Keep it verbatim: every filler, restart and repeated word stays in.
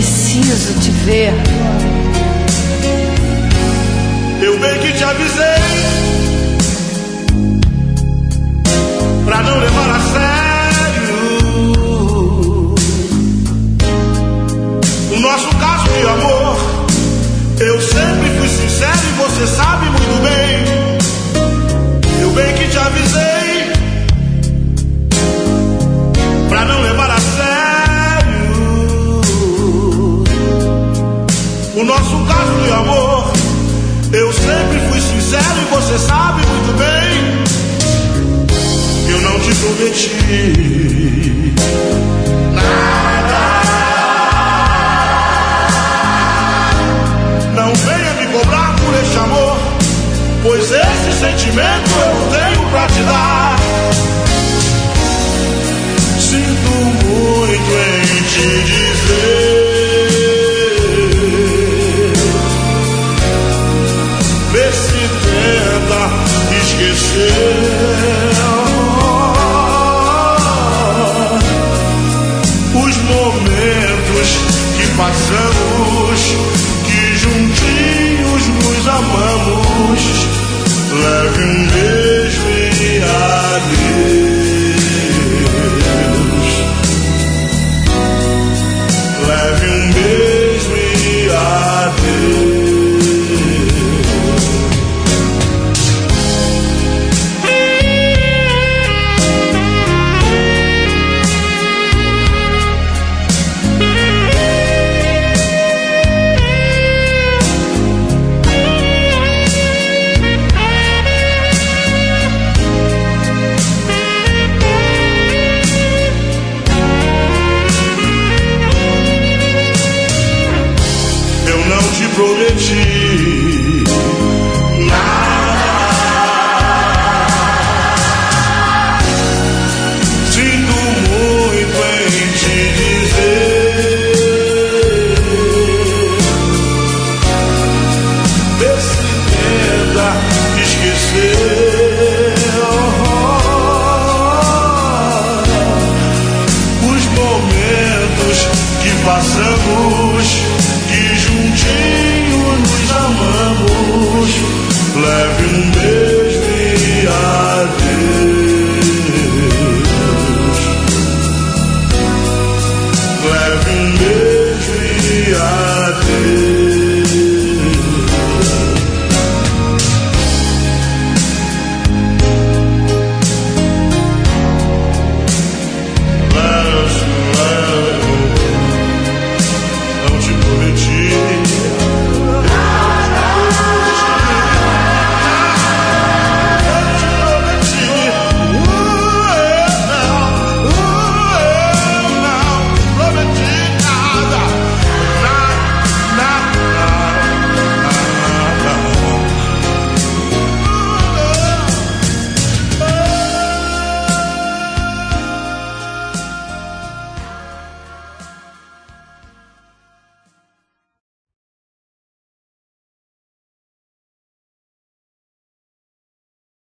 preciso te ver. Eu bem que te avisei pra não levar a sério o nosso caso de amor. Eu sempre fui sincero e você sabe muito bem. Eu bem que te avisei pra não levar a sério o nosso caso de amor. Eu sempre fui sincero e você sabe muito bem. Eu não te prometi nada. Não venha me cobrar por este amor, pois esse sentimento eu não tenho pra te dar. Sinto muito em te dizer, vê se tenta esquecer os momentos que passamos, que juntinhos nos amamos. Leve um beijo